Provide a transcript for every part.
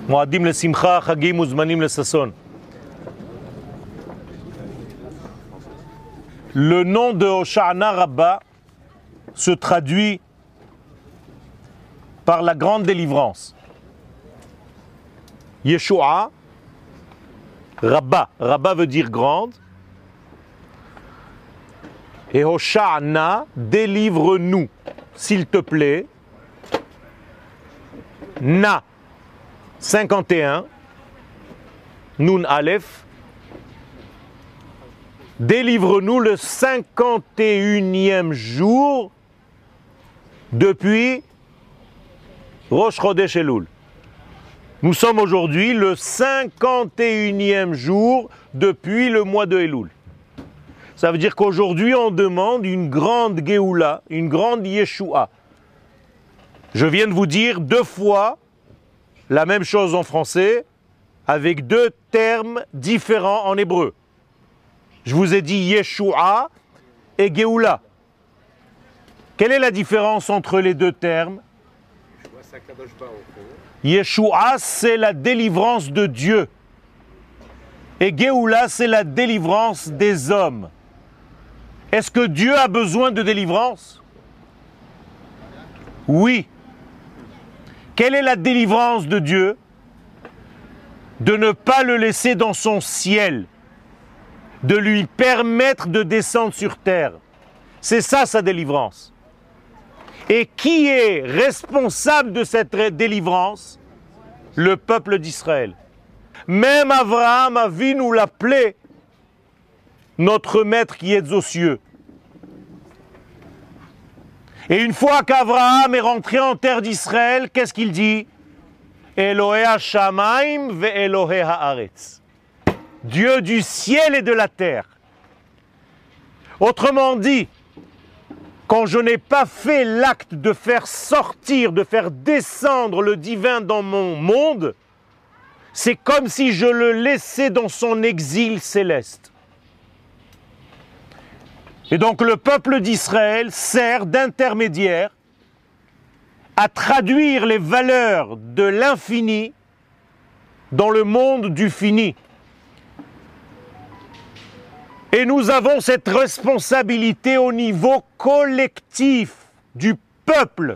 מועדים לשמחה, חגים וזמנים לששון. Le nom de Hosha'ana Rabbah se traduit par la grande délivrance. Yeshua, Rabbah. Rabbah veut dire grande. Et Hosha'ana, délivre-nous, s'il te plaît. Na, 51, Nun Aleph. Délivre-nous le 51e jour depuis Rosh Chodesh Elul. Nous sommes aujourd'hui le 51e jour depuis le mois de Elul. Ça veut dire qu'aujourd'hui on demande une grande Géoula, une grande Yeshua. Je viens de vous dire 2 fois la même chose en français avec 2 termes différents en hébreu. Je vous ai dit Yeshua et Géoula. Quelle est la différence entre les 2 termes? Yeshua, c'est la délivrance de Dieu. Et Géoula, c'est la délivrance des hommes. Est-ce que Dieu a besoin de délivrance? Oui. Quelle est la délivrance de Dieu? De ne pas le laisser dans son ciel, de lui permettre de descendre sur terre. C'est ça sa délivrance. Et qui est responsable de cette délivrance? Le peuple d'Israël. Même Abraham Avinu l'appelait notre maître qui est aux cieux. Et une fois qu'Abraham est rentré en terre d'Israël, qu'est-ce qu'il dit? Elohei ha-shamayim ve-Elohei ha-aretz. Dieu du ciel et de la terre. Autrement dit, quand je n'ai pas fait l'acte de faire sortir, de faire descendre le divin dans mon monde, c'est comme si je le laissais dans son exil céleste. Et donc le peuple d'Israël sert d'intermédiaire à traduire les valeurs de l'infini dans le monde du fini. Et nous avons cette responsabilité au niveau collectif du peuple.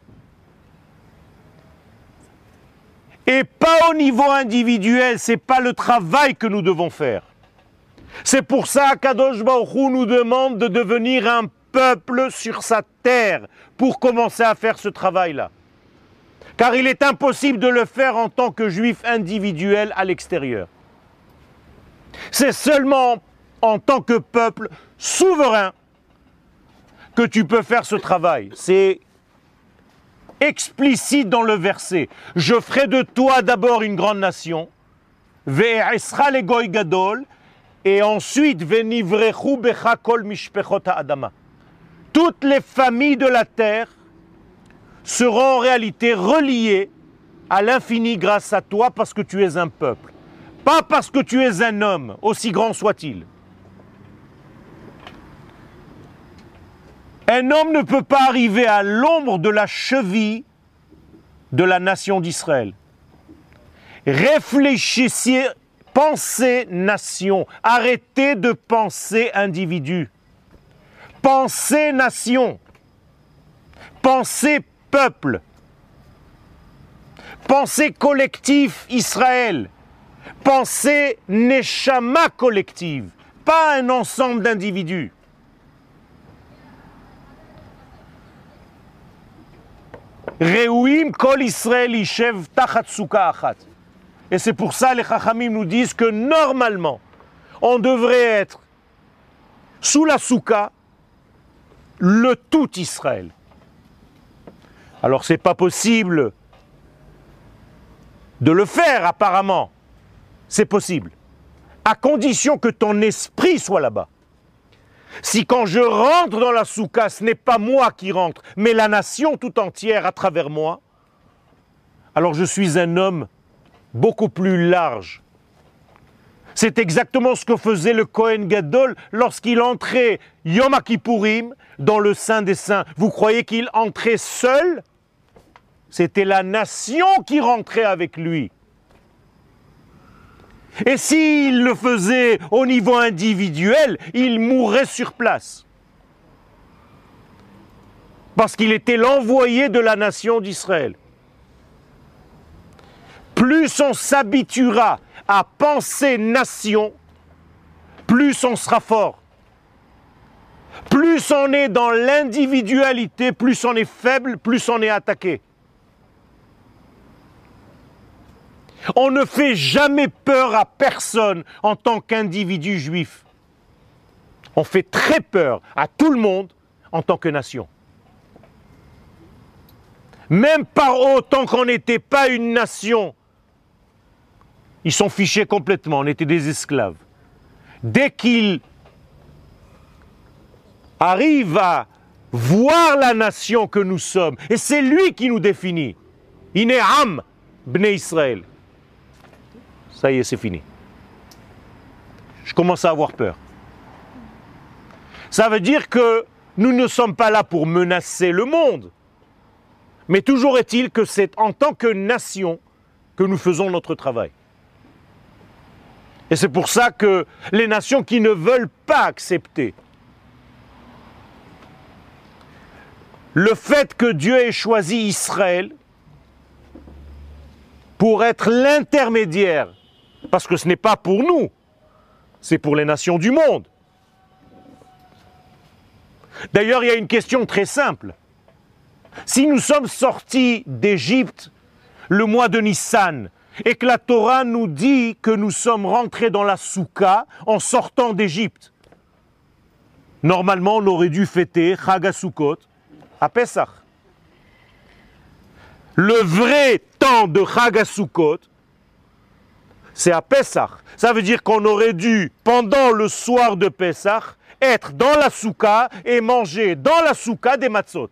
Et pas au niveau individuel, ce n'est pas le travail que nous devons faire. C'est pour ça qu'Kadosh Baruch Hu nous demande de devenir un peuple sur sa terre pour commencer à faire ce travail-là. Car il est impossible de le faire en tant que juif individuel à l'extérieur. C'est seulement en tant que peuple souverain que tu peux faire ce travail. C'est explicite dans le verset. Je ferai de toi d'abord une grande nation, ve'esra le goy gadol, et ensuite ve'nivrechu becha kol mishpechot ha'adama. Toutes les familles de la terre seront en réalité reliées à l'infini grâce à toi parce que tu es un peuple, pas parce que tu es un homme, aussi grand soit-il. Un homme ne peut pas arriver à l'ombre de la cheville de la nation d'Israël. Réfléchissez, pensez nation, arrêtez de penser individu. Pensez nation, pensez peuple, pensez collectif Israël, pensez neshama collective, pas un ensemble d'individus. Reuim kol Israël yishev tachat souka achat. Et c'est pour ça les Chachamim nous disent que normalement, on devrait être sous la souka le tout Israël. Alors c'est pas possible de le faire apparemment. C'est possible. À condition que ton esprit soit là-bas. Si quand je rentre dans la souka, ce n'est pas moi qui rentre, mais la nation tout entière à travers moi, alors je suis un homme beaucoup plus large. C'est exactement ce que faisait le Kohen Gadol lorsqu'il entrait Yom Kippourim dans le Saint des Saints. Vous croyez qu'il entrait seul? C'était la nation qui rentrait avec lui. Et s'il le faisait au niveau individuel, il mourrait sur place. Parce qu'il était l'envoyé de la nation d'Israël. Plus on s'habituera à penser nation, plus on sera fort. Plus on est dans l'individualité, plus on est faible, plus on est attaqué. On ne fait jamais peur à personne en tant qu'individu juif. On fait très peur à tout le monde en tant que nation. Même par autant qu'on n'était pas une nation, ils sont fichés complètement, on était des esclaves. Dès qu'ils arrivent à voir la nation que nous sommes, et c'est lui qui nous définit, Iné Am, Bnei Israël. Ça y est, c'est fini. Je commence à avoir peur. Ça veut dire que nous ne sommes pas là pour menacer le monde. Mais toujours est-il que c'est en tant que nation que nous faisons notre travail. Et c'est pour ça que les nations qui ne veulent pas accepter le fait que Dieu ait choisi Israël pour être l'intermédiaire, parce que ce n'est pas pour nous, c'est pour les nations du monde. D'ailleurs, il y a une question très simple. Si nous sommes sortis d'Égypte le mois de Nissan et que la Torah nous dit que nous sommes rentrés dans la Souka en sortant d'Égypte, normalement on aurait dû fêter Chag HaSukkot à Pessah. Le vrai temps de Chag HaSukkot, c'est à Pessah. Ça veut dire qu'on aurait dû, pendant le soir de Pessah, être dans la Souka et manger dans la Souka des matzot.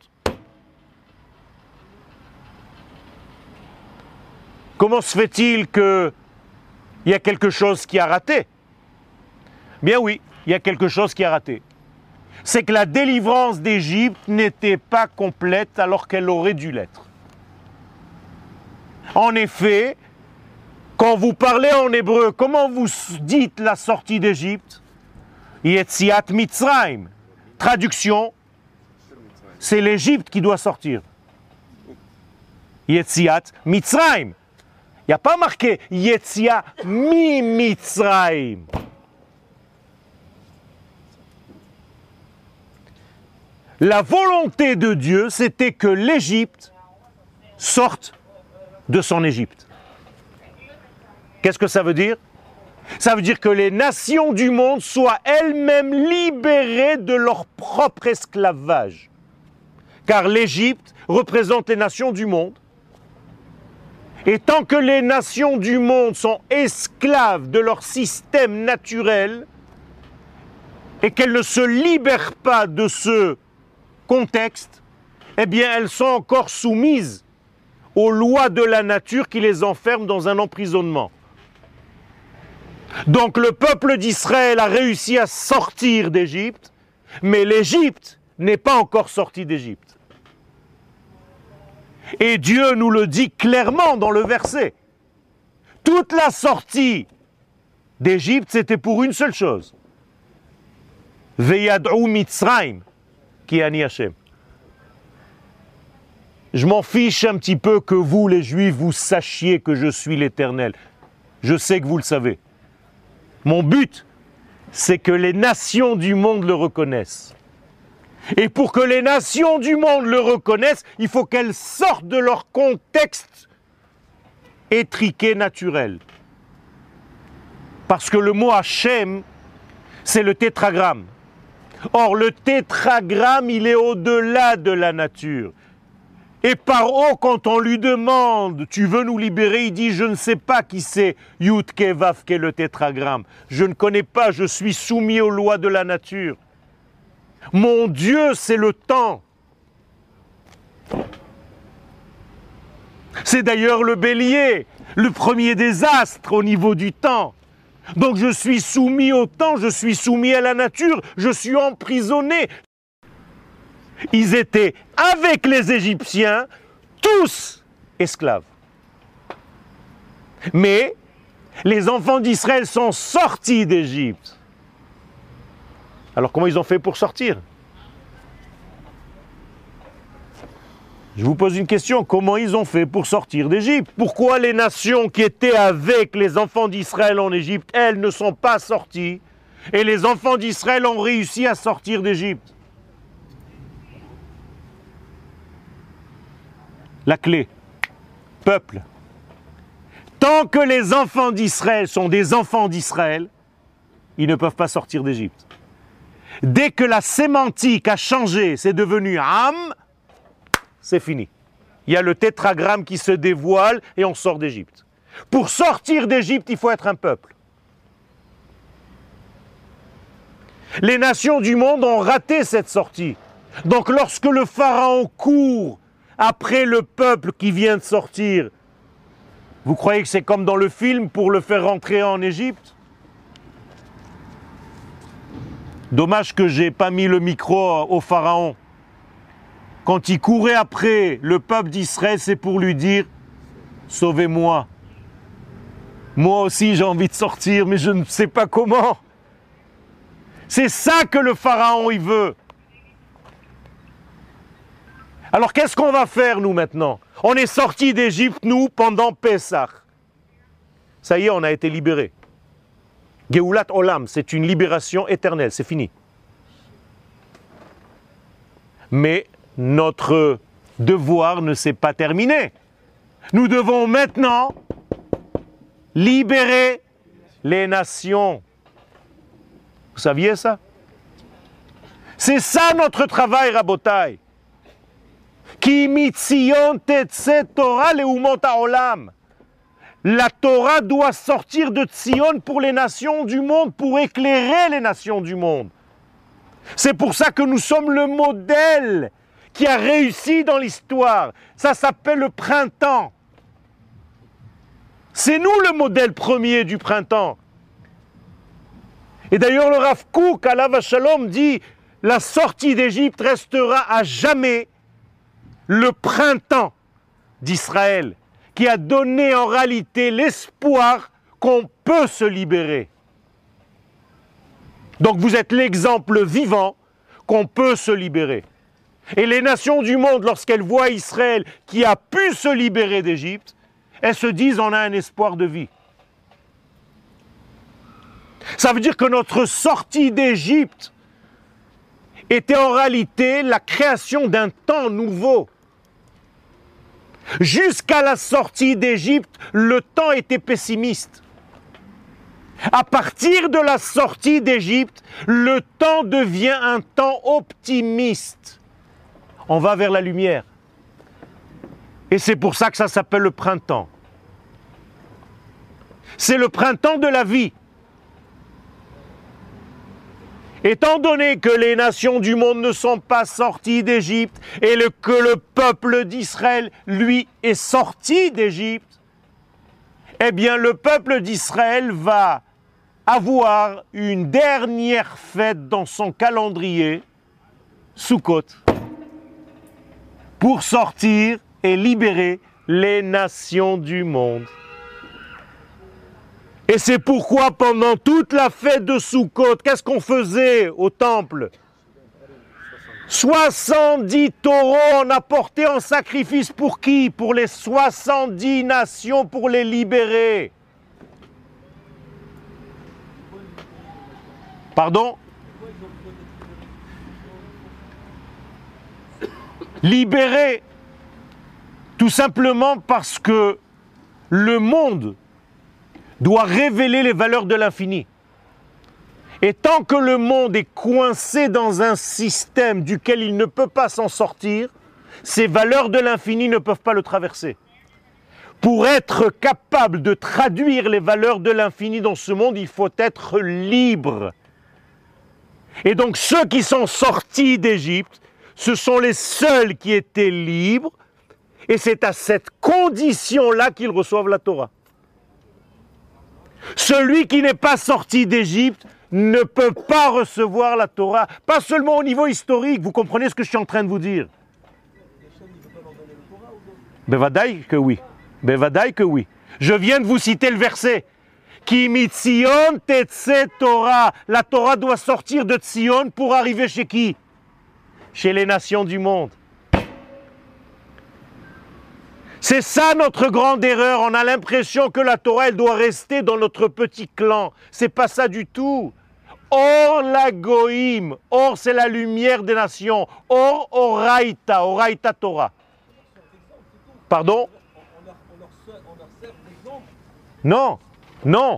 Comment se fait-il qu'il y a quelque chose qui a raté? Bien oui, il y a quelque chose qui a raté. C'est que la délivrance d'Égypte n'était pas complète alors qu'elle aurait dû l'être. En effet, quand vous parlez en hébreu, comment vous dites la sortie d'Égypte? Yetziat Mitzrayim. Traduction, c'est l'Égypte qui doit sortir. Yetziat Mitzrayim. Il n'y a pas marqué Yetzia mi Mitzrayim. La volonté de Dieu, c'était que l'Égypte sorte de son Égypte. Qu'est-ce que ça veut dire? Ça veut dire que les nations du monde soient elles-mêmes libérées de leur propre esclavage. Car l'Égypte représente les nations du monde. Et tant que les nations du monde sont esclaves de leur système naturel et qu'elles ne se libèrent pas de ce contexte, eh bien elles sont encore soumises aux lois de la nature qui les enferment dans un emprisonnement. Donc le peuple d'Israël a réussi à sortir d'Égypte, mais l'Égypte n'est pas encore sortie d'Égypte. Et Dieu nous le dit clairement dans le verset. Toute la sortie d'Égypte, c'était pour une seule chose. Veyad'u Mitzrayim, ki ani Hashem. Je m'en fiche un petit peu que vous, les Juifs, vous sachiez que je suis l'Éternel. Je sais que vous le savez. Mon but, c'est que les nations du monde le reconnaissent. Et pour que les nations du monde le reconnaissent, il faut qu'elles sortent de leur contexte étriqué naturel. Parce que le mot Hachem, c'est le tétragramme. Or, le tétragramme, il est au-delà de la nature. Et par haut, quand on lui demande, tu veux nous libérer, il dit, je ne sais pas qui c'est Yud Ke Vav Ke, le tétragramme. Je ne connais pas, je suis soumis aux lois de la nature. Mon Dieu, c'est le temps. C'est d'ailleurs le bélier, le premier des astres au niveau du temps. Donc je suis soumis au temps, je suis soumis à la nature, je suis emprisonné. Ils étaient, avec les Égyptiens, tous esclaves. Mais Les enfants d'Israël sont sortis d'Égypte. Alors comment ils ont fait pour sortir? Je vous pose une question, comment ils ont fait pour sortir d'Égypte? Pourquoi les nations qui étaient avec les enfants d'Israël en Égypte, elles ne sont pas sorties, et les enfants d'Israël ont réussi à sortir d'Égypte? La clé, peuple. Tant que les enfants d'Israël sont des enfants d'Israël, ils ne peuvent pas sortir d'Égypte. Dès que la sémantique a changé, c'est devenu Am, c'est fini. Il y a le tétragramme qui se dévoile et on sort d'Égypte. Pour sortir d'Égypte, il faut être un peuple. Les nations du monde ont raté cette sortie. Donc lorsque le pharaon court après le peuple qui vient de sortir, vous croyez que c'est comme dans le film pour le faire rentrer en Égypte? Dommage que je n'ai pas mis le micro au pharaon. Quand il courait après le peuple d'Israël, c'est pour lui dire « Sauvez-moi. Moi aussi j'ai envie de sortir, mais je ne sais pas comment. » C'est ça que le pharaon il veut. Alors qu'est-ce qu'on va faire nous maintenant? On est sortis d'Égypte, nous, pendant Pessah. Ça y est, on a été libérés. Geulat Olam, c'est une libération éternelle, c'est fini. Mais notre devoir ne s'est pas terminé. Nous devons maintenant libérer les nations. Vous saviez ça? C'est ça notre travail, Rabotai. Ki mitzion tetze Torah leumot haolam. La Torah doit sortir de Tzion pour les nations du monde, pour éclairer les nations du monde. C'est pour ça que nous sommes le modèle qui a réussi dans l'histoire. Ça s'appelle le printemps. C'est nous le modèle premier du printemps. Et d'ailleurs le Rav Kook, alav Shalom, dit la sortie d'Égypte restera à jamais le printemps d'Israël, qui a donné en réalité l'espoir qu'on peut se libérer. Donc vous êtes l'exemple vivant qu'on peut se libérer. Et les nations du monde, lorsqu'elles voient Israël qui a pu se libérer d'Égypte, elles se disent on a un espoir de vie. Ça veut dire que notre sortie d'Égypte était en réalité la création d'un temps nouveau. Jusqu'à la sortie d'Égypte, le temps était pessimiste. À partir de la sortie d'Égypte, le temps devient un temps optimiste. On va vers la lumière. Et c'est pour ça que ça s'appelle le printemps. C'est le printemps de la vie. Étant donné que les nations du monde ne sont pas sorties d'Égypte et que le peuple d'Israël, lui, est sorti d'Égypte, eh bien le peuple d'Israël va avoir une dernière fête dans son calendrier, Sukkot, pour sortir et libérer les nations du monde. Et c'est pourquoi pendant toute la fête de Sukkot, qu'est-ce qu'on faisait au temple? 70 taureaux on apportait en sacrifice pour qui? Pour les 70 nations, pour les libérer. Pardon? Libérer, tout simplement parce que le monde doit révéler les valeurs de l'infini. Et tant que le monde est coincé dans un système duquel il ne peut pas s'en sortir, ces valeurs de l'infini ne peuvent pas le traverser. Pour être capable de traduire les valeurs de l'infini dans ce monde, il faut être libre. Et donc ceux qui sont sortis d'Égypte, ce sont les seuls qui étaient libres, et c'est à cette condition-là qu'ils reçoivent la Torah. Celui qui n'est pas sorti d'Égypte ne peut pas recevoir la Torah, pas seulement au niveau historique, vous comprenez ce que je suis en train de vous dire? Bevadaï que oui, Bevadaï que oui. Je viens de vous citer le verset. Ki mitzion tetze Torah. La Torah doit sortir de Tzion pour arriver chez qui? Chez les nations du monde. C'est ça notre grande erreur. On a l'impression que la Torah, elle doit rester dans notre petit clan. C'est pas ça du tout. Or la goïm, or c'est la lumière des nations, or oraïta, oraïta Torah. Pardon? Non, non.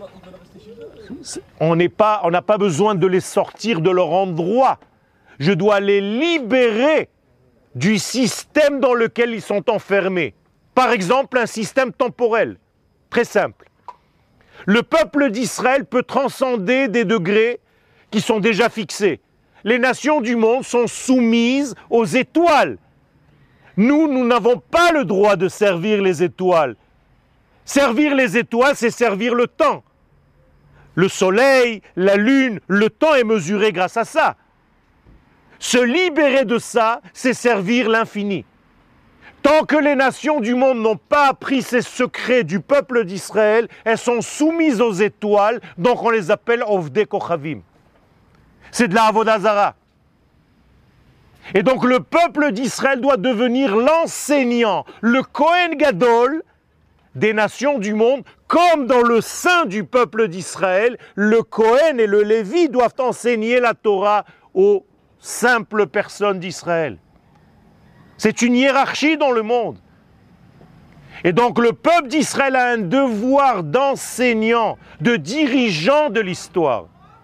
On n'a pas besoin de les sortir de leur endroit. Je dois les libérer du système dans lequel ils sont enfermés. Par exemple, un système temporel. Très simple. Le peuple d'Israël peut transcender des degrés qui sont déjà fixés. Les nations du monde sont soumises aux étoiles. Nous n'avons pas le droit de servir les étoiles. Servir les étoiles, c'est servir le temps. Le soleil, la lune, le temps est mesuré grâce à ça. Se libérer de ça, c'est servir l'infini. Tant que les nations du monde n'ont pas appris ces secrets du peuple d'Israël, elles sont soumises aux étoiles, donc on les appelle Ovdei Kochavim. C'est de la Avodah Zara. Et donc le peuple d'Israël doit devenir l'enseignant, le Kohen Gadol des nations du monde, comme dans le sein du peuple d'Israël, le Kohen et le Lévi doivent enseigner la Torah aux simples personnes d'Israël. C'est une hiérarchie dans le monde. Et donc le peuple d'Israël a un devoir d'enseignant, de dirigeant de l'histoire.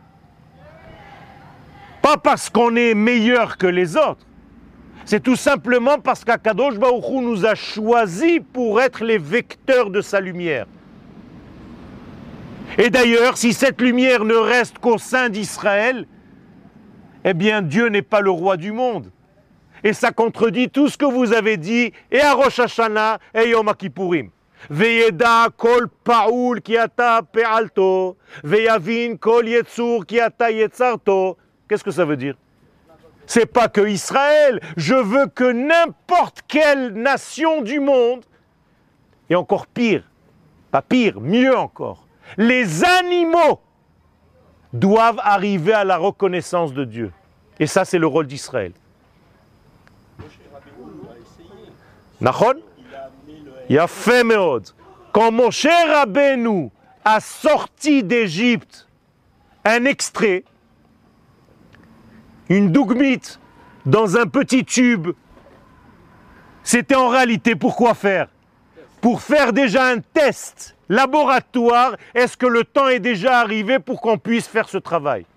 Pas parce qu'on est meilleur que les autres. C'est tout simplement parce qu'Akadosh Baruch Hu nous a choisis pour être les vecteurs de sa lumière. Et d'ailleurs, si cette lumière ne reste qu'au sein d'Israël, eh bien Dieu n'est pas le roi du monde. Et ça contredit tout ce que vous avez dit, et à Rosh Hashanah, et Yom Kippourim. Veyeda kol paoul ki ata pe'alto, veyavin kol yetzur ki ata yetzarto. Qu'est-ce que ça veut dire? C'est pas que Israël, je veux que n'importe quelle nation du monde, et encore pire, pas pire, mieux encore, les animaux doivent arriver à la reconnaissance de Dieu. Et ça, c'est le rôle d'Israël. Nachon? Yafé meod. Quand Moshe Rabbeinu a sorti d'Égypte un extrait, une dougmite dans un petit tube, c'était en réalité pour quoi faire? Pour faire déjà un test laboratoire, est-ce que le temps est déjà arrivé pour qu'on puisse faire ce travail?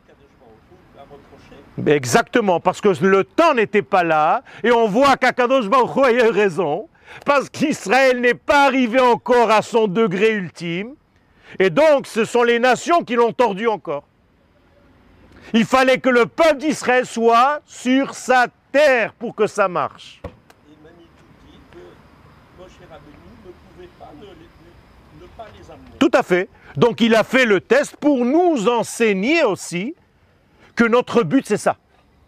Exactement, parce que le temps n'était pas là, et on voit qu'Akadosh Baruch Hu a eu raison, parce qu'Israël n'est pas arrivé encore à son degré ultime, et donc ce sont les nations qui l'ont tordu encore. Il fallait que le peuple d'Israël soit sur sa terre pour que ça marche. Et Manitou dit que Moshe Rabbeinu ne pouvait pas ne pas les amener. Tout à fait. Donc il a fait le test pour nous enseigner aussi que notre but c'est ça.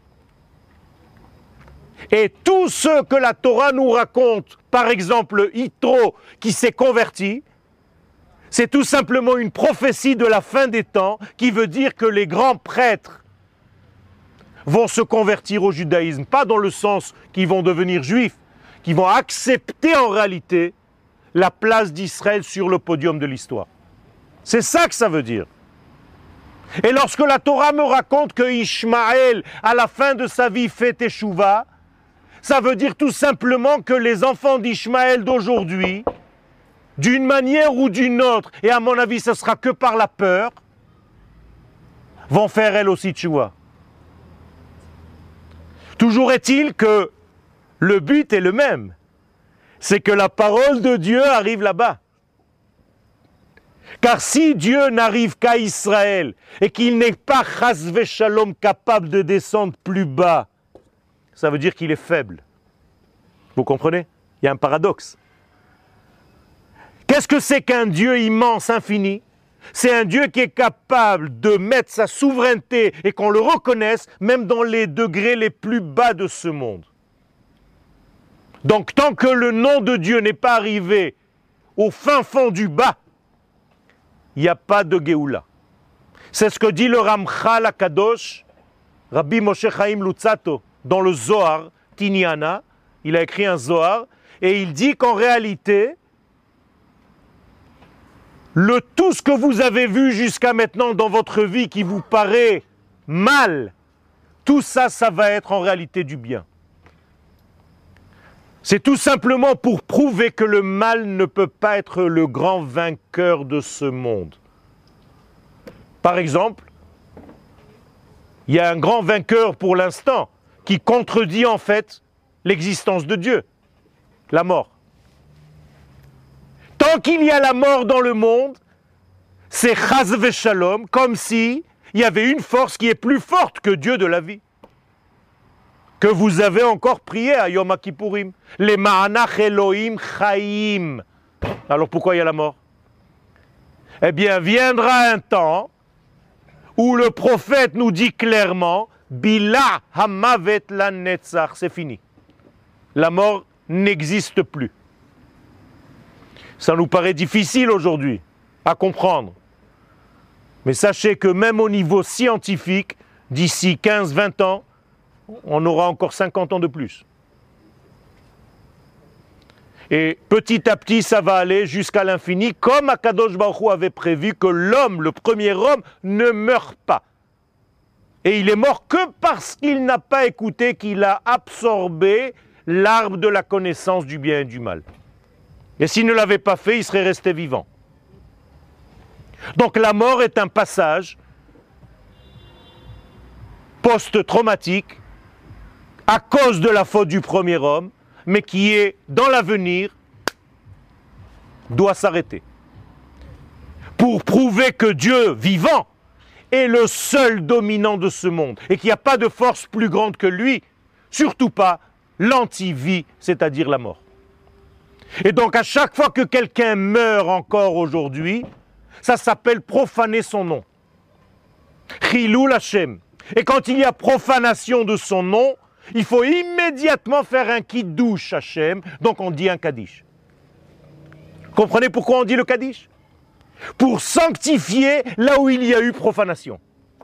Et tout ce que la Torah nous raconte, par exemple Yitro qui s'est converti, c'est tout simplement une prophétie de la fin des temps qui veut dire que les grands prêtres vont se convertir au judaïsme, pas dans le sens qu'ils vont devenir juifs, qui vont accepter en réalité la place d'Israël sur le podium de l'histoire. C'est ça que ça veut dire. Et lorsque la Torah me raconte que Ishmaël, à la fin de sa vie, fait Teshuvah, ça veut dire tout simplement que les enfants d'Ishmaël d'aujourd'hui, d'une manière ou d'une autre, et à mon avis ce sera que par la peur, vont faire elles aussi Teshuvah. Toujours est-il que le but est le même, c'est que la parole de Dieu arrive là-bas. Car si Dieu n'arrive qu'à Israël et qu'il n'est pas chas v'shalom capable de descendre plus bas, ça veut dire qu'il est faible. Vous comprenez? Il y a un paradoxe. Qu'est-ce que c'est qu'un Dieu immense, infini? C'est un Dieu qui est capable de mettre sa souveraineté et qu'on le reconnaisse même dans les degrés les plus bas de ce monde. Donc tant que le nom de Dieu n'est pas arrivé au fin fond du bas, il n'y a pas de Géoula. C'est ce que dit le Ramchal HaKadosh, Rabbi Moshe Chaim Luzzatto, dans le Zohar, Tiniana. Il a écrit un Zohar, et il dit qu'en réalité, tout ce que vous avez vu jusqu'à maintenant dans votre vie qui vous paraît mal, tout ça, ça va être en réalité du bien. C'est tout simplement pour prouver que le mal ne peut pas être le grand vainqueur de ce monde. Par exemple, il y a un grand vainqueur pour l'instant qui contredit en fait l'existence de Dieu, la mort. Tant qu'il y a la mort dans le monde, c'est chas v'shalom, comme si il y avait une force qui est plus forte que Dieu de la vie. Que vous avez encore prié à Yom Kippourim. Les Ma'anach Elohim Chaim. Alors pourquoi il y a la mort? Eh bien, viendra un temps où le prophète nous dit clairement Bila Hamavet la Netzach, c'est fini. La mort n'existe plus. Ça nous paraît difficile aujourd'hui à comprendre. Mais sachez que même au niveau scientifique, d'ici 15-20 ans, on aura encore 50 ans de plus. Et petit à petit, ça va aller jusqu'à l'infini, comme Akadosh Baruch Hu avait prévu que l'homme, le premier homme, ne meurt pas. Et il est mort que parce qu'il n'a pas écouté, qu'il a absorbé l'arbre de la connaissance du bien et du mal. Et s'il ne l'avait pas fait, il serait resté vivant. Donc la mort est un passage post-traumatique à cause de la faute du premier homme, mais qui est dans l'avenir, doit s'arrêter. Pour prouver que Dieu vivant est le seul dominant de ce monde et qu'il n'y a pas de force plus grande que lui, surtout pas l'anti-vie, c'est-à-dire la mort. Et donc à chaque fois que quelqu'un meurt encore aujourd'hui, ça s'appelle profaner son nom. Chilul Hashem. Et quand il y a profanation de son nom, il faut immédiatement faire un kiddush Hashem, donc on dit un kaddish. Comprenez pourquoi on dit le kaddish? Pour sanctifier là où il y a eu profanation.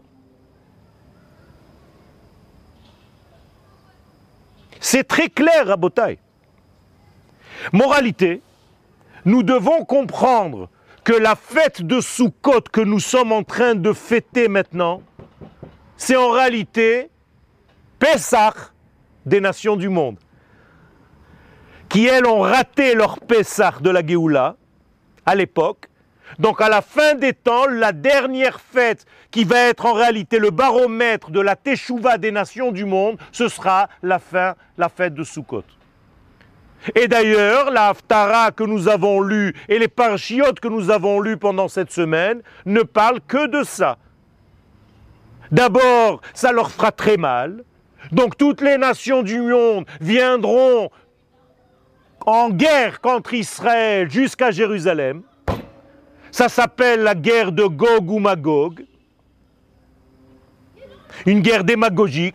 C'est très clair, Rabotai. Moralité, nous devons comprendre que la fête de Sukkot que nous sommes en train de fêter maintenant, c'est en réalité Pessah des nations du monde, qui elles ont raté leur Pessah de la Géoula à l'époque. Donc à la fin des temps, la dernière fête qui va être en réalité le baromètre de la Teshuvah des nations du monde, ce sera la fête de Sukkot. Et d'ailleurs, la Haftara que nous avons lue et les parchiotes que nous avons lues pendant cette semaine ne parlent que de ça. D'abord, ça leur fera très mal. Donc toutes les nations du monde viendront en guerre contre Israël jusqu'à Jérusalem. Ça s'appelle la guerre de Gog ou Magog. Une guerre démagogique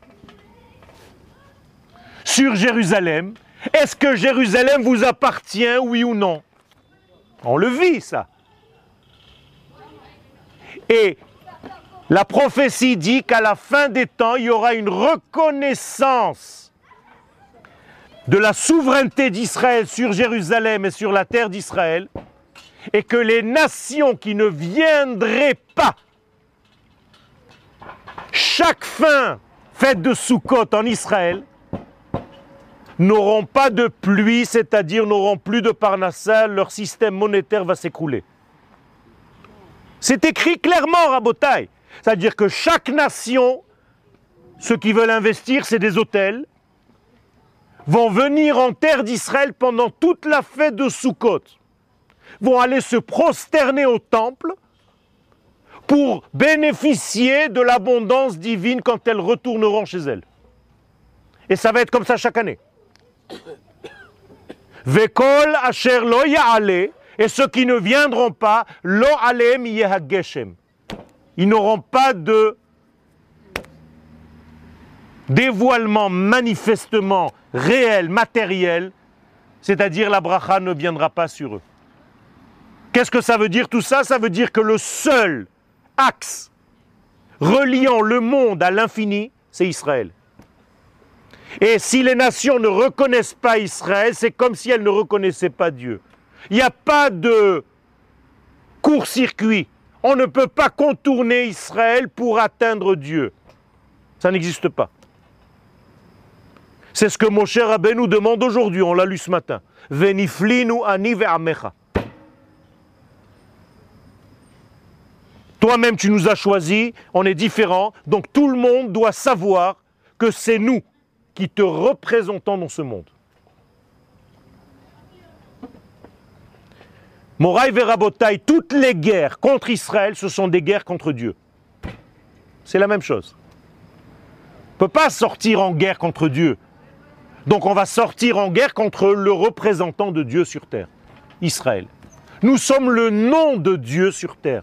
sur Jérusalem. Est-ce que Jérusalem vous appartient, oui ou non? On le vit, ça. Et la prophétie dit qu'à la fin des temps, il y aura une reconnaissance de la souveraineté d'Israël sur Jérusalem et sur la terre d'Israël, et que les nations qui ne viendraient pas chaque fête de Sukkot en Israël n'auront pas de pluie, c'est-à-dire n'auront plus de parnassa, leur système monétaire va s'écrouler. C'est écrit clairement, Rabotai. C'est-à-dire que chaque nation, ceux qui veulent investir, c'est des hôtels, vont venir en terre d'Israël pendant toute la fête de Sukkot, vont aller se prosterner au temple pour bénéficier de l'abondance divine quand elles retourneront chez elles. Et ça va être comme ça chaque année. Vekol asher lo ya'ale, et ceux qui ne viendront pas, lo aleem yehageshem. Ils n'auront pas de dévoilement manifestement réel, matériel, c'est-à-dire la bracha ne viendra pas sur eux. Qu'est-ce que ça veut dire tout ça? Ça veut dire que le seul axe reliant le monde à l'infini, c'est Israël. Et si les nations ne reconnaissent pas Israël, c'est comme si elles ne reconnaissaient pas Dieu. Il n'y a pas de court-circuit. On ne peut pas contourner Israël pour atteindre Dieu. Ça n'existe pas. C'est ce que Moshe Rabbeinu nous demande aujourd'hui, on l'a lu ce matin. Veniflinu ani ve'amecha. Toi-même tu nous as choisis, on est différents, donc tout le monde doit savoir que c'est nous qui te représentons dans ce monde. Moraï Verabotaï, toutes les guerres contre Israël, ce sont des guerres contre Dieu. C'est la même chose. On ne peut pas sortir en guerre contre Dieu. Donc on va sortir en guerre contre le représentant de Dieu sur terre, Israël. Nous sommes le nom de Dieu sur terre.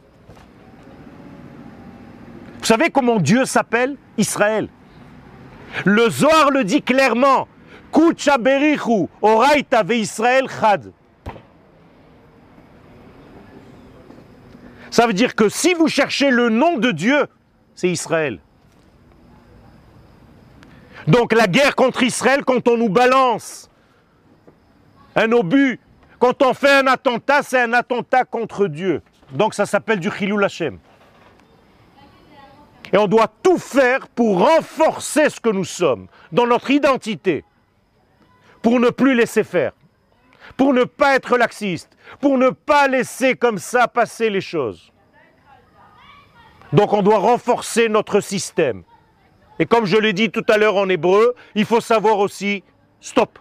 Vous savez comment Dieu s'appelle? Israël. Le Zohar le dit clairement. Kucha berichu, oraita ve Israël chad. Ça veut dire que si vous cherchez le nom de Dieu, c'est Israël. Donc la guerre contre Israël, quand on nous balance un obus, quand on fait un attentat, c'est un attentat contre Dieu. Donc ça s'appelle du Chilul Hashem. Et on doit tout faire pour renforcer ce que nous sommes, dans notre identité, pour ne plus laisser faire, pour ne pas être laxiste, pour ne pas laisser comme ça passer les choses. Donc on doit renforcer notre système. Et comme je l'ai dit tout à l'heure en hébreu, il faut savoir aussi stop.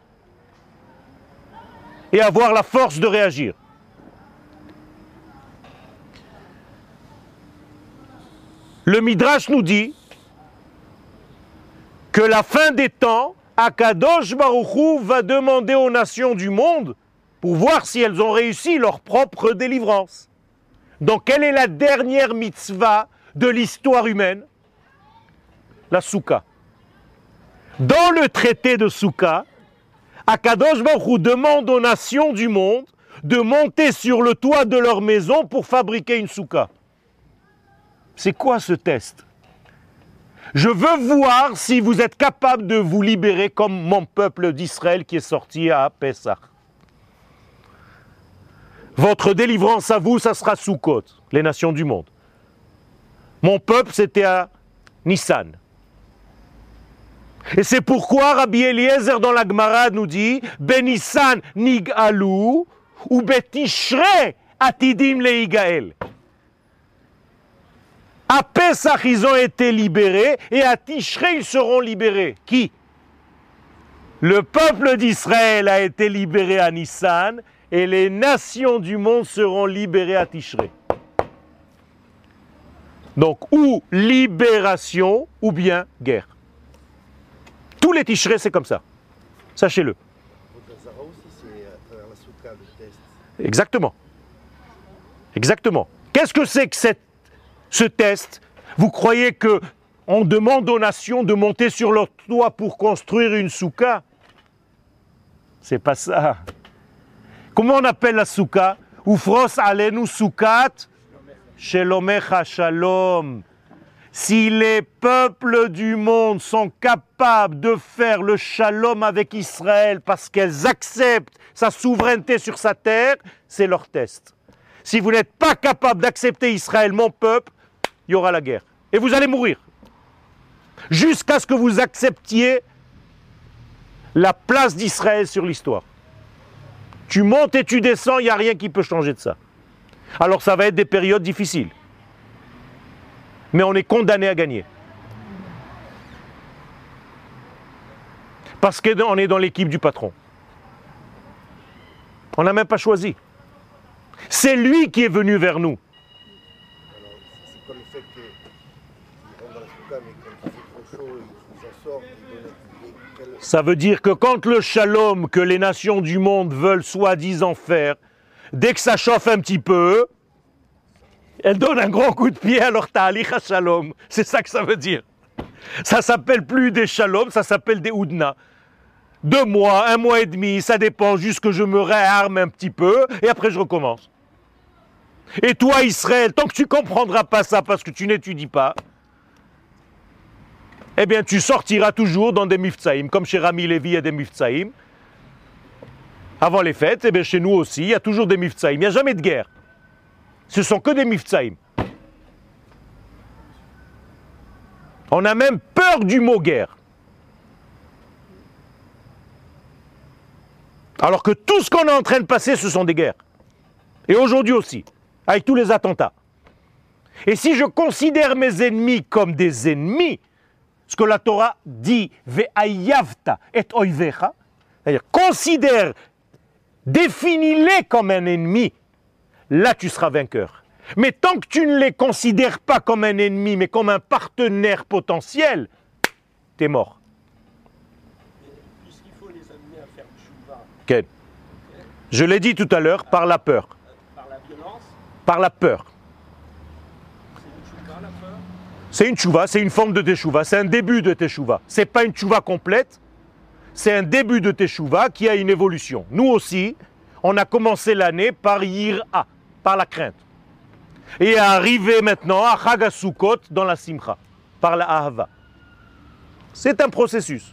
Et avoir la force de réagir. Le Midrash nous dit que la fin des temps, Akadosh Baruch Hu va demander aux nations du monde pour voir si elles ont réussi leur propre délivrance. Donc quelle est la dernière mitzvah de l'histoire humaine? La Souka. Dans le traité de Souka, Akadosh Baruch Hu demande aux nations du monde de monter sur le toit de leur maison pour fabriquer une Souka. C'est quoi ce test? Je veux voir si vous êtes capable de vous libérer comme mon peuple d'Israël qui est sorti à Pessah. Votre délivrance à vous, ça sera Sukkot, les nations du monde. Mon peuple, c'était à Nissan. Et c'est pourquoi Rabbi Eliezer dans la Gemara nous dit Benissan nig'alu ou betishre atidim leigael. À Pesach, ils ont été libérés et à Tishré, ils seront libérés. Qui? Le peuple d'Israël a été libéré à Nissan et les nations du monde seront libérées à Tishré. Donc, ou libération ou bien guerre. Tous les Tishré, c'est comme ça. Sachez-le. Exactement. Exactement. Qu'est-ce que c'est que ce test? Vous croyez que on demande aux nations de monter sur leur toit pour construire une souka? C'est pas ça. Comment on appelle la souka? Ufros alenu soukat shelomecha shalom. Si les peuples du monde sont capables de faire le shalom avec Israël parce qu'elles acceptent sa souveraineté sur sa terre, c'est leur test. Si vous n'êtes pas capable d'accepter Israël, mon peuple, il y aura la guerre. Et vous allez mourir. Jusqu'à ce que vous acceptiez la place d'Israël sur l'histoire. Tu montes et tu descends, il n'y a rien qui peut changer de ça. Alors ça va être des périodes difficiles. Mais on est condamné à gagner. Parce qu'on est dans l'équipe du patron. On n'a même pas choisi. C'est lui qui est venu vers nous. C'est pas le fait qu'ils rentrent dans la souka, mais quand il fait trop chaud, ils en sortent. Ça veut dire que quand le shalom que les nations du monde veulent soi-disant faire, dès que ça chauffe un petit peu, elles donnent un grand coup de pied à leur ta'alich shalom. C'est ça que ça veut dire. Ça s'appelle plus des shalom, ça s'appelle des houdna. 2 mois, 1 mois et demi, ça dépend, juste que je me réarme un petit peu, et après je recommence. Et toi, Israël, tant que tu ne comprendras pas ça parce que tu n'étudies pas, eh bien, tu sortiras toujours dans des miftsaïm, comme chez Rami Lévi, il y a des miftsaïm. Avant les fêtes, eh bien, chez nous aussi, il y a toujours des miftsaïm. Il n'y a jamais de guerre. Ce sont que des miftsaïm. On a même peur du mot guerre. Alors que tout ce qu'on est en train de passer, ce sont des guerres. Et aujourd'hui aussi, avec tous les attentats. Et si je considère mes ennemis comme des ennemis, ce que la Torah dit, ve'ayavta et oivecha, c'est-à-dire considère, définis-les comme un ennemi, là tu seras vainqueur. Mais tant que tu ne les considères pas comme un ennemi, mais comme un partenaire potentiel, tu es mort. Puisqu'il faut les amener à faire tchouva. Okay. Je l'ai dit tout à l'heure, par la peur. Par la violence, Par la peur. c'est une tchouva, la peur. C'est une tchouva, c'est une forme de teshuva, c'est un début de teshuva. Ce n'est pas une tchouva complète, c'est un début de teshuva qui a une évolution. Nous aussi, on a commencé l'année par yir'a, par la crainte. Et arrivé maintenant à Chag HaSukkot dans la simcha, par la ahava. C'est un processus.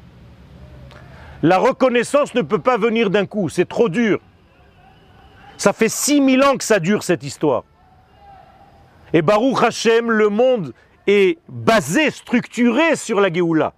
La reconnaissance ne peut pas venir d'un coup, c'est trop dur. Ça fait 6000 ans que ça dure cette histoire. Et Baruch Hashem, le monde est basé, structuré sur la Géoula.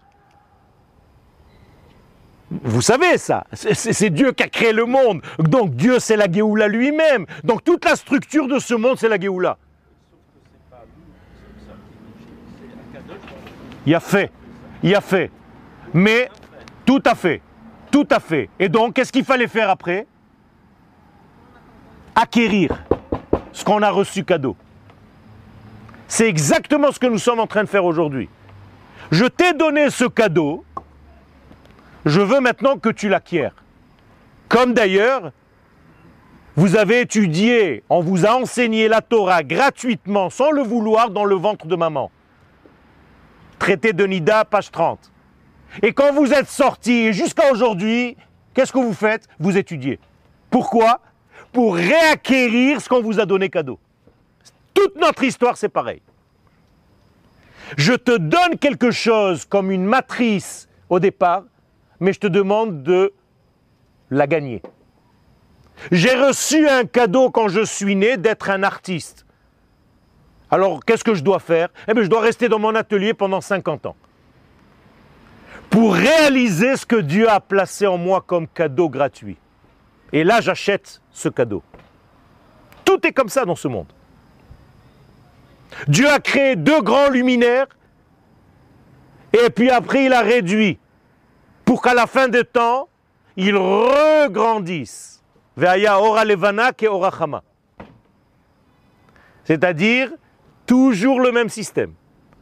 Vous savez ça, c'est Dieu qui a créé le monde. Donc Dieu c'est la Géoula lui-même. Donc toute la structure de ce monde c'est la Géoula. Sauf que c'est pas nous, c'est ça qui est c'est Akadosh. Il y a fait. Mais tout à fait. Et donc qu'est-ce qu'il fallait faire après? Acquérir ce qu'on a reçu cadeau. C'est exactement ce que nous sommes en train de faire aujourd'hui. Je t'ai donné ce cadeau, je veux maintenant que tu l'acquières. Comme d'ailleurs, vous avez étudié, on vous a enseigné la Torah gratuitement, sans le vouloir, dans le ventre de maman. Traité de Nida, page 30. Et quand vous êtes sortis jusqu'à aujourd'hui, qu'est-ce que vous faites? Vous étudiez. Pourquoi? Pour réacquérir ce qu'on vous a donné cadeau. Toute notre histoire, c'est pareil. Je te donne quelque chose comme une matrice au départ, mais je te demande de la gagner. J'ai reçu un cadeau quand je suis né d'être un artiste. Alors, qu'est-ce que je dois faire? Eh bien, je dois rester dans mon atelier pendant 50 ans. Pour réaliser ce que Dieu a placé en moi comme cadeau gratuit. Et là, j'achète ce cadeau. Tout est comme ça dans ce monde. Dieu a créé 2 grands luminaires et puis après il a réduit pour qu'à la fin des temps, ils regrandissent. Ve'aya ora levana ke ora chama. C'est-à-dire, toujours le même système.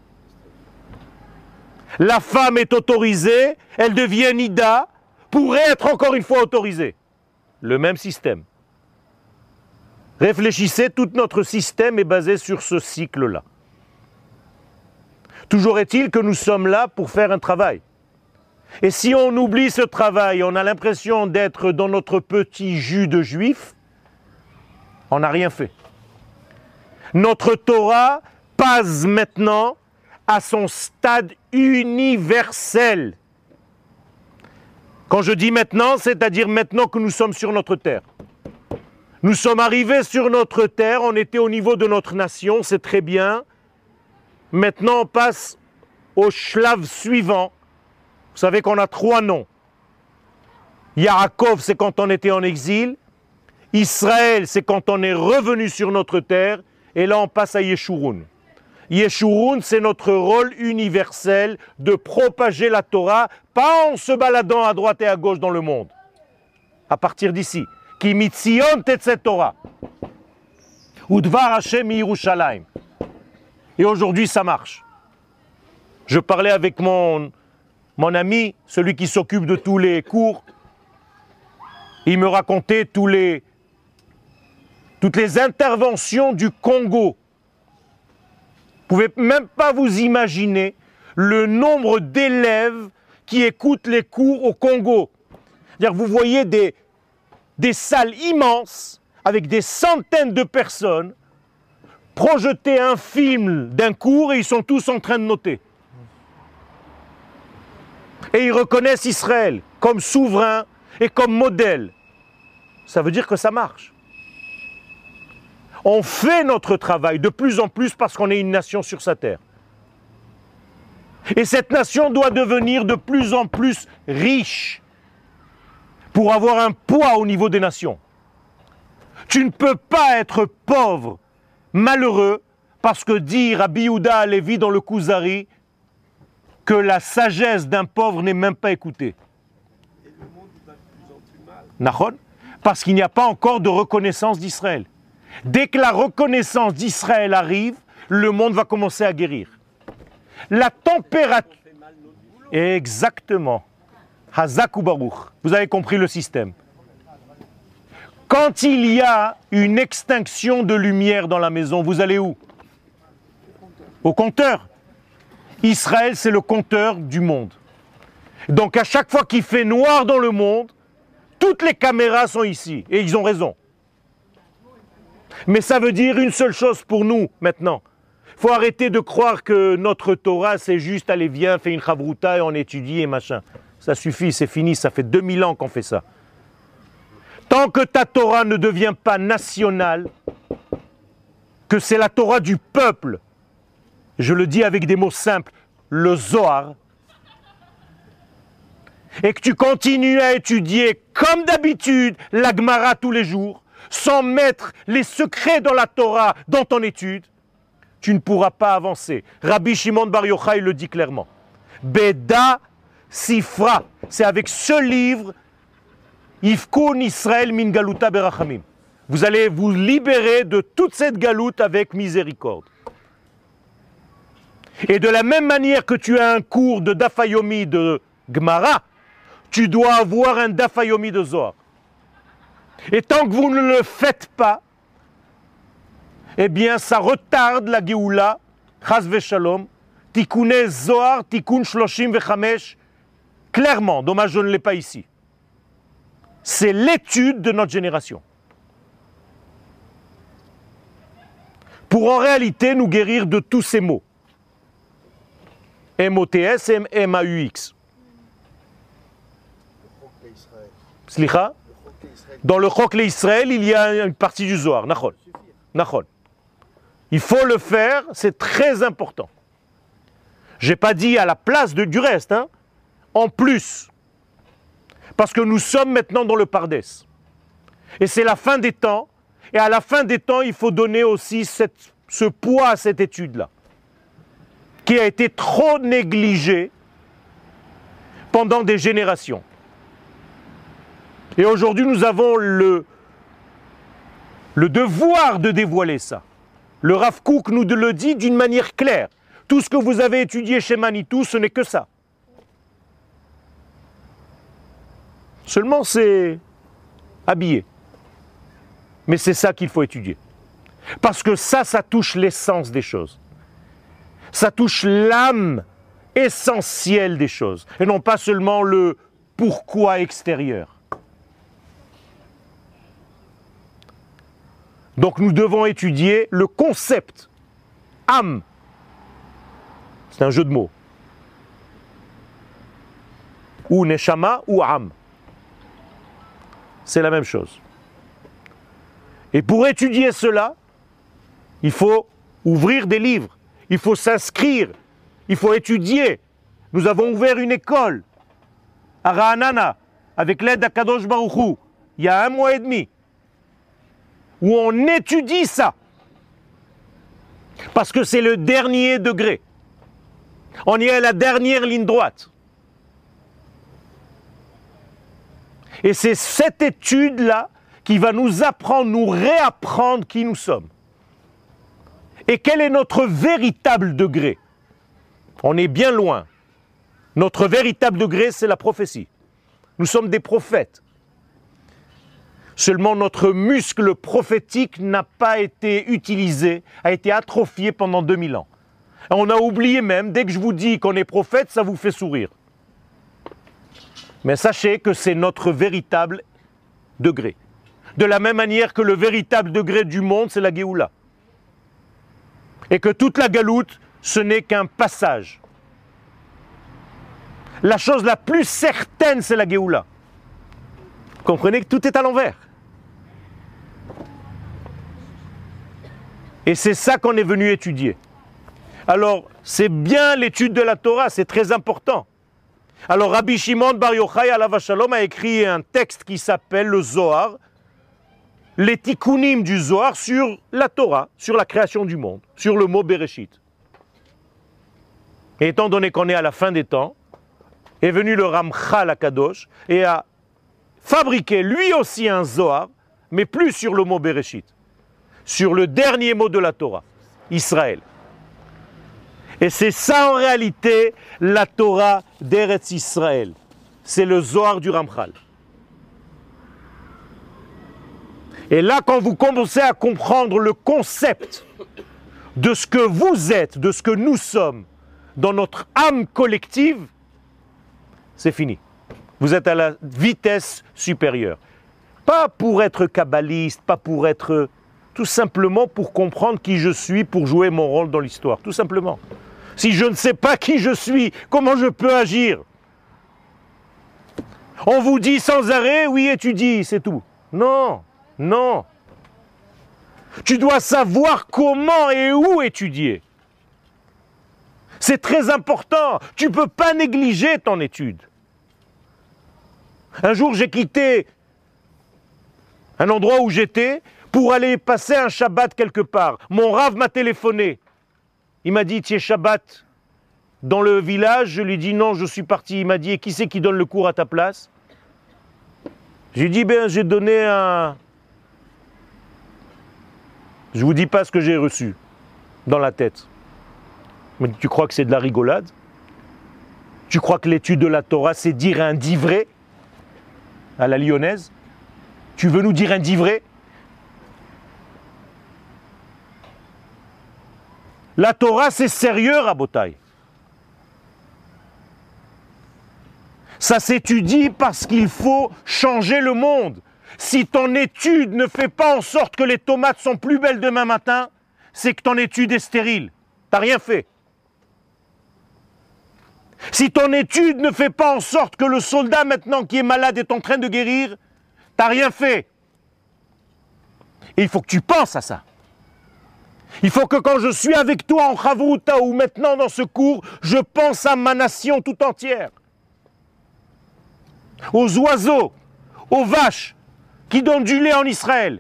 La femme est autorisée, elle devient nida, pour être encore une fois autorisée. Le même système. Réfléchissez, tout notre système est basé sur ce cycle-là. Toujours est-il que nous sommes là pour faire un travail. Et si on oublie ce travail, on a l'impression d'être dans notre petit jus de juif, on n'a rien fait. Notre Torah passe maintenant à son stade universel. Quand je dis maintenant, c'est-à-dire maintenant que nous sommes sur notre terre. Nous sommes arrivés sur notre terre, on était au niveau de notre nation, c'est très bien. Maintenant, on passe au shlav suivant. Vous savez qu'on a 3 noms. Yaakov, c'est quand on était en exil. Israël, c'est quand on est revenu sur notre terre. Et là, on passe à Yeshurun. Yeshurun, c'est notre rôle universel de propager la Torah, pas en se baladant à droite et à gauche dans le monde. À partir d'ici. Ki mitzion tetzet Torah. Udvar Hashem Yerushalayim. Et aujourd'hui, ça marche. Je parlais avec mon ami, celui qui s'occupe de tous les cours. Il me racontait toutes les interventions du Congo. Vous ne pouvez même pas vous imaginer le nombre d'élèves qui écoutent les cours au Congo. C'est-à-dire, vous voyez des salles immenses avec des centaines de personnes, projeter un film d'un cours et ils sont tous en train de noter. Et ils reconnaissent Israël comme souverain et comme modèle. Ça veut dire que ça marche. On fait notre travail de plus en plus parce qu'on est une nation sur sa terre. Et cette nation doit devenir de plus en plus riche pour avoir un poids au niveau des nations. Tu ne peux pas être pauvre, malheureux, parce que dit Rabbi Yehuda Halevi dans le Kuzari que la sagesse d'un pauvre n'est même pas écoutée. Et le monde va de plus en plus mal. Nahon? Parce qu'il n'y a pas encore de reconnaissance d'Israël. Dès que la reconnaissance d'Israël arrive, le monde va commencer à guérir. La température... On fait mal notre boulot. Exactement. Hazak ou Baruch. Vous avez compris le système. Quand il y a une extinction de lumière dans la maison, vous allez où? Au compteur. Israël, c'est le compteur du monde. Donc à chaque fois qu'il fait noir dans le monde, toutes les caméras sont ici. Et ils ont raison. Mais ça veut dire une seule chose pour nous maintenant. Il faut arrêter de croire que notre Torah, c'est juste, allez, viens, fais une chavruta et on étudie et machin. Ça suffit, c'est fini, ça fait 2000 ans qu'on fait ça. Tant que ta Torah ne devient pas nationale, que c'est la Torah du peuple, je le dis avec des mots simples, le Zohar, et que tu continues à étudier comme d'habitude la Gemara tous les jours, sans mettre les secrets dans la Torah dans ton étude, tu ne pourras pas avancer. Rabbi Shimon Bar Yochai le dit clairement. Beda Sifra, c'est avec ce livre, Ifkun Israël min galuta berachamim. Vous allez vous libérer de toute cette galoute avec miséricorde. Et de la même manière que tu as un cours de Dafayomi de Gemara, tu dois avoir un Dafayomi de Zohar. Et tant que vous ne le faites pas, eh bien ça retarde la Géoula, Chas v'Shalom, Tikkuné Zohar, Tikkun Shloshim v'Chamesh, clairement, dommage je ne l'ai pas ici. C'est l'étude de notre génération. Pour en réalité nous guérir de tous ces mots. M-O-T-S et M-A-U-X. Slicha? Dans le Chok Israël, il y a une partie du Zohar. Nachol. Nachol. Il faut le faire, c'est très important. Je n'ai pas dit à la place du reste, hein, en plus. Parce que nous sommes maintenant dans le Pardès. Et c'est la fin des temps. Et à la fin des temps, il faut donner aussi ce poids à cette étude-là, qui a été trop négligée pendant des générations. Et aujourd'hui, nous avons le devoir de dévoiler ça. Le Rav Kook nous le dit d'une manière claire. Tout ce que vous avez étudié chez Manitou, ce n'est que ça. Seulement, c'est habillé. Mais c'est ça qu'il faut étudier. Parce que ça touche l'essence des choses. Ça touche l'âme essentielle des choses. Et non pas seulement le pourquoi extérieur. Donc nous devons étudier le concept. Âme. C'est un jeu de mots. Ou neshama ou âme. C'est la même chose. Et pour étudier cela, il faut ouvrir des livres. Il faut s'inscrire. Il faut étudier. Nous avons ouvert une école à Ra'anana avec l'aide d'Akadosh Baruch Hu, il y a 1 mois et demi, où on étudie ça. Parce que c'est le dernier degré. On est à la dernière ligne droite. Et c'est cette étude-là qui va nous apprendre, nous réapprendre qui nous sommes. Et quel est notre véritable degré? On est bien loin. Notre véritable degré, c'est la prophétie. Nous sommes des prophètes. Seulement notre muscle prophétique n'a pas été utilisé, a été atrophié pendant 2000 ans. Et on a oublié même, dès que je vous dis qu'on est prophète, ça vous fait sourire. Mais sachez que c'est notre véritable degré. De la même manière que le véritable degré du monde, c'est la Géoula. Et que toute la galoute, ce n'est qu'un passage. La chose la plus certaine, c'est la Géoula. Comprenez que tout est à l'envers. Et c'est ça qu'on est venu étudier. Alors, c'est bien l'étude de la Torah, c'est très important. Alors, Rabbi Shimon Bar Yochai alav shalom a écrit un texte qui s'appelle le Zohar, les tikkunim du Zohar sur la Torah, sur la création du monde, sur le mot Bereshit. Et étant donné qu'on est à la fin des temps, est venu le Ramchal Akadosh et a fabriqué lui aussi un Zohar, mais plus sur le mot Bereshit, sur le dernier mot de la Torah, Israël. Et c'est ça en réalité la Torah d'Eretz Israël. C'est le Zohar du Ramchal. Et là, quand vous commencez à comprendre le concept de ce que vous êtes, de ce que nous sommes, dans notre âme collective, c'est fini. Vous êtes à la vitesse supérieure. Pas pour être kabbaliste, pas pour être... Tout simplement pour comprendre qui je suis, pour jouer mon rôle dans l'histoire. Tout simplement. Si je ne sais pas qui je suis, comment je peux agir? On vous dit sans arrêt, oui, étudie, c'est tout. Non, non. Tu dois savoir comment et où étudier. C'est très important. Tu ne peux pas négliger ton étude. Un jour, j'ai quitté un endroit où j'étais pour aller passer un Shabbat quelque part. Mon Rav m'a téléphoné. Il m'a dit, tu es Shabbat dans le village? Je lui ai dit, non, je suis parti. Il m'a dit, et qui c'est qui donne le cours à ta place? J'ai dit, ben, j'ai donné un... Je ne vous dis pas ce que j'ai reçu dans la tête. Mais tu crois que c'est de la rigolade? Tu crois que l'étude de la Torah, c'est dire un divré à la lyonnaise? Tu veux nous dire un divré? La Torah, c'est sérieux, Rabotai. Ça s'étudie parce qu'il faut changer le monde. Si ton étude ne fait pas en sorte que les tomates sont plus belles demain matin, c'est que ton étude est stérile. T'as rien fait. Si ton étude ne fait pas en sorte que le soldat maintenant qui est malade est en train de guérir, t'as rien fait. Et il faut que tu penses à ça. Il faut que quand je suis avec toi en Chavruta ou maintenant dans ce cours, je pense à ma nation tout entière. Aux oiseaux, aux vaches qui donnent du lait en Israël.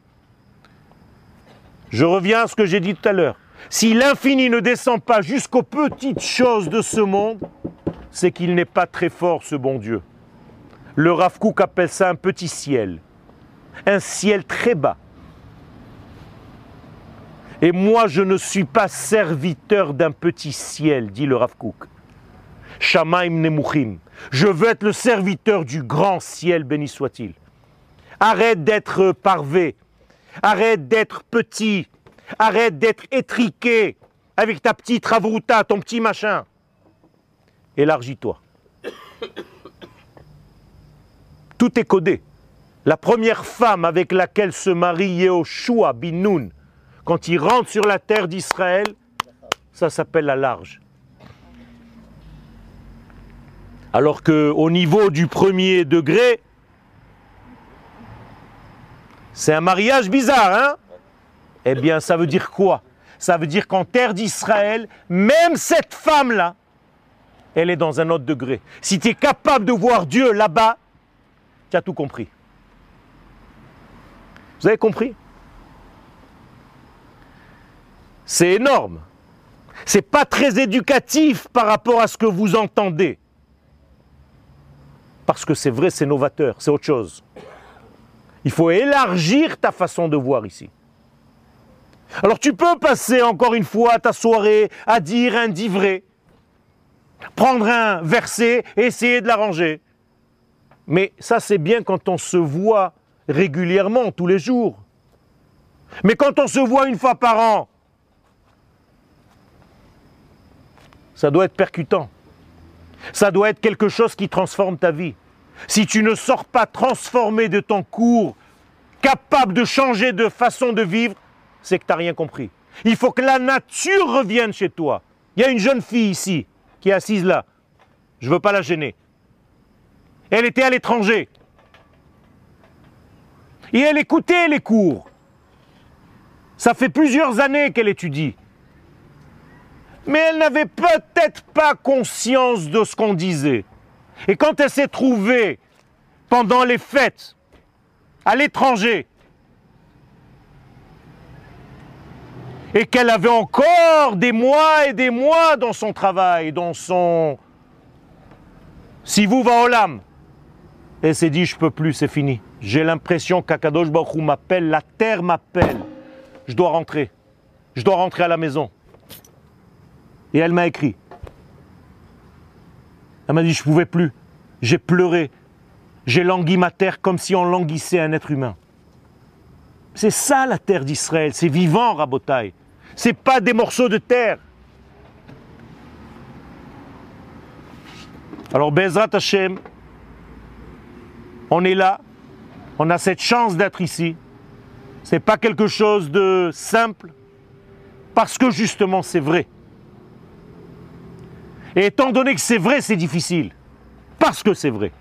Je reviens à ce que j'ai dit tout à l'heure. Si l'infini ne descend pas jusqu'aux petites choses de ce monde, c'est qu'il n'est pas très fort, ce bon Dieu. Le Rav Kook appelle ça un petit ciel. Un ciel très bas. Et moi, je ne suis pas serviteur d'un petit ciel, dit le Rav Kook. Shamaim Nemuchim. Je veux être le serviteur du grand ciel, béni soit-il. Arrête d'être parvé. Arrête d'être petit. Arrête d'être étriqué avec ta petite ravruta, ton petit machin. Élargis-toi. Tout est codé. La première femme avec laquelle se marie Yehoshua bin Nun, quand il rentre sur la terre d'Israël, ça s'appelle la large. Alors qu'au niveau du premier degré, c'est un mariage bizarre, hein? Eh bien, ça veut dire quoi? Ça veut dire qu'en terre d'Israël, même cette femme-là, elle est dans un autre degré. Si tu es capable de voir Dieu là-bas, tu as tout compris. Vous avez compris? C'est énorme. C'est pas très éducatif par rapport à ce que vous entendez. Parce que c'est vrai, c'est novateur, c'est autre chose. Il faut élargir ta façon de voir ici. Alors tu peux passer encore une fois ta soirée à dire un divré, prendre un verset et essayer de l'arranger. Mais ça c'est bien quand on se voit régulièrement, tous les jours. Mais quand on se voit une fois par an, ça doit être percutant. Ça doit être quelque chose qui transforme ta vie. Si tu ne sors pas transformé de ton cours capable de changer de façon de vivre, c'est que tu n'as rien compris. Il faut que la nature revienne chez toi. Il y a une jeune fille ici, qui est assise là. Je ne veux pas la gêner. Elle était à l'étranger. Et elle écoutait les cours. Ça fait plusieurs années qu'elle étudie. Mais elle n'avait peut-être pas conscience de ce qu'on disait. Et quand elle s'est trouvée pendant les fêtes à l'étranger, et qu'elle avait encore des mois et des mois dans son travail, dans son Sivuv Haolam, elle s'est dit, je ne peux plus, c'est fini. J'ai l'impression qu'Akadosh Baruch Hu m'appelle, la terre m'appelle. Je dois rentrer. Je dois rentrer à la maison. Et elle m'a écrit. Elle m'a dit, je ne pouvais plus. J'ai pleuré. J'ai langui ma terre comme si on languissait un être humain. C'est ça la terre d'Israël. C'est vivant, Rabotai. Ce n'est pas des morceaux de terre. Alors, Bezrat Hashem, on est là. On a cette chance d'être ici. Ce n'est pas quelque chose de simple. Parce que justement, c'est vrai. Et étant donné que c'est vrai, c'est difficile. Parce que c'est vrai.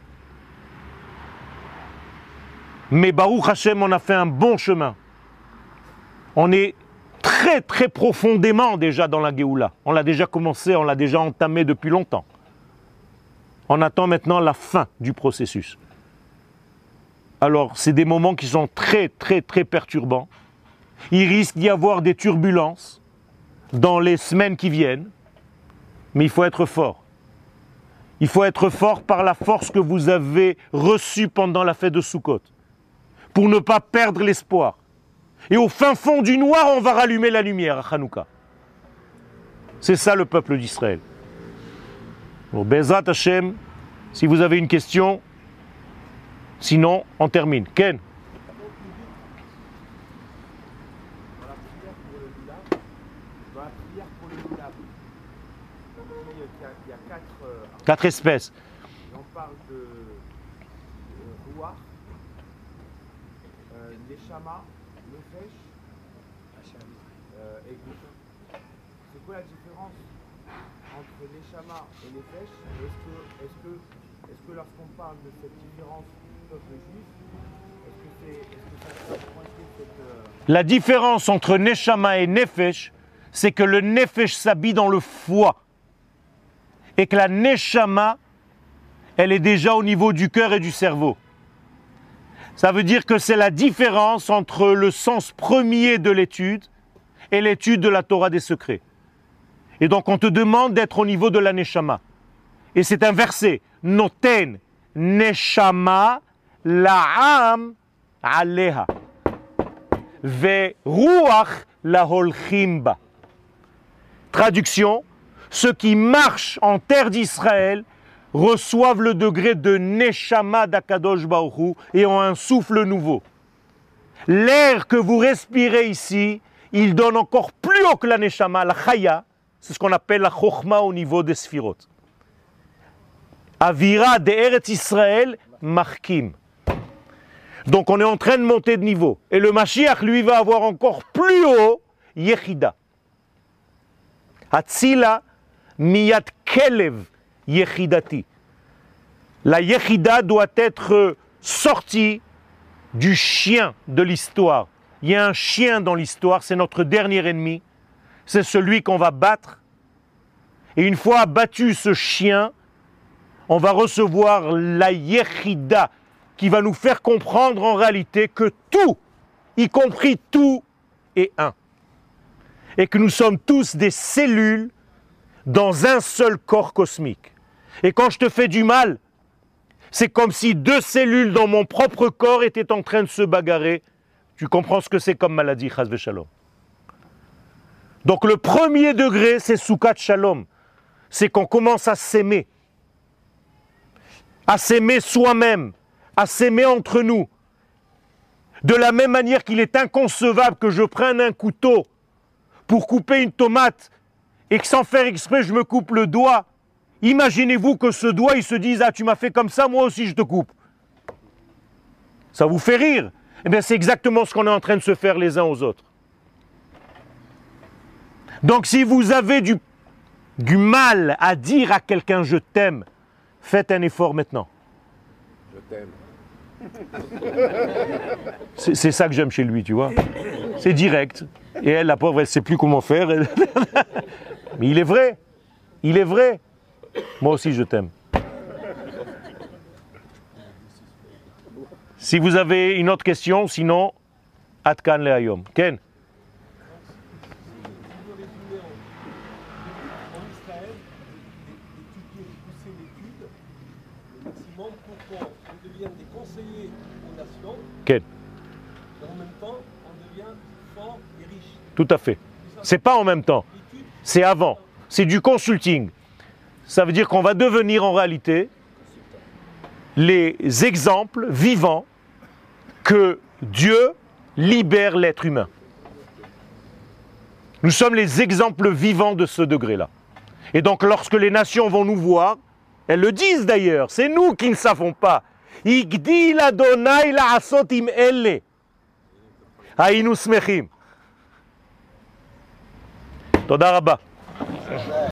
Mais Baruch Hashem, on a fait un bon chemin. On est très très profondément déjà dans la Géoula. On l'a déjà commencé, on l'a déjà entamé depuis longtemps. On attend maintenant la fin du processus. Alors, c'est des moments qui sont très très très perturbants. Il risque d'y avoir des turbulences dans les semaines qui viennent. Mais il faut être fort. Il faut être fort par la force que vous avez reçue pendant la fête de Sukkot. Pour ne pas perdre l'espoir. Et au fin fond du noir, on va rallumer la lumière à Hanouka. C'est ça le peuple d'Israël. Bon, Bezrat Hashem, si vous avez une question, sinon on termine. Ken? Il y a quatre espèces. on parle de Ruach, Neshama, Nefesh et Gouf. C'est quoi la différence entre Neshama et Nefesh? Est-ce que lorsqu'on parle de cette différence du peuple juif, est-ce que ça peut pointer cette... La différence entre Neshama et Nefesh, c'est que le Nefesh s'habille dans le foie. Et que la Neshama, elle est déjà au niveau du cœur et du cerveau. Ça veut dire que c'est la différence entre le sens premier de l'étude et l'étude de la Torah des secrets. Et donc on te demande d'être au niveau de la Neshama. Et c'est un verset. Noten Neshama la'am aleha. Ve ruach laholchim ba. Traduction. Ceux qui marchent en terre d'Israël reçoivent le degré de Neshama d'Akadosh Baruch Hu et ont un souffle nouveau. L'air que vous respirez ici, il donne encore plus haut que la Neshama, la Chaya, c'est ce qu'on appelle la Chochma au niveau des Sphirot. Avira de Eretz Israël, Markim. Donc on est en train de monter de niveau. Et le Mashiach, lui, va avoir encore plus haut, Yechida. Hatzila, Miyat Kelev Yechidati. La Yechida doit être sortie du chien de l'histoire. Il y a un chien dans l'histoire, c'est notre dernier ennemi. C'est celui qu'on va battre. Et une fois abattu ce chien, on va recevoir la Yechida qui va nous faire comprendre en réalité que tout, y compris tout, est un. Et que nous sommes tous des cellules dans un seul corps cosmique. Et quand je te fais du mal, c'est comme si deux cellules dans mon propre corps étaient en train de se bagarrer. Tu comprends ce que c'est comme maladie, Chas v'Shalom. Donc le premier degré, c'est Soukat Shalom. C'est qu'on commence à s'aimer soi-même, à s'aimer entre nous. De la même manière qu'il est inconcevable que je prenne un couteau pour couper une tomate et que sans faire exprès, je me coupe le doigt. Imaginez-vous que ce doigt, il se dise « Ah, tu m'as fait comme ça, moi aussi je te coupe. » Ça vous fait rire. Eh bien, c'est exactement ce qu'on est en train de se faire les uns aux autres. Donc, si vous avez du mal à dire à quelqu'un je t'aime, faites un effort maintenant. Je t'aime. C'est ça que j'aime chez lui, tu vois. C'est direct. Et elle, la pauvre, elle ne sait plus comment faire. Mais il est vrai. Il est vrai. Moi aussi, je t'aime. Si vous avez une autre question, sinon, Atkan le Hayom. Ken? En Israël, d'étudier, de pousser l'étude, le maximum pour qu'on devienne des conseillers aux nations, Ken? et en même temps, on devient fort et riche. Tout à fait. C'est pas en même temps. C'est avant. C'est du consulting. Ça veut dire qu'on va devenir en réalité les exemples vivants que Dieu libère l'être humain. Nous sommes les exemples vivants de ce degré-là. Et donc lorsque les nations vont nous voir, elles le disent d'ailleurs, c'est nous qui ne savons pas. Igdil Adonai la'asot im elle. Haynu smechim. Toda rabba.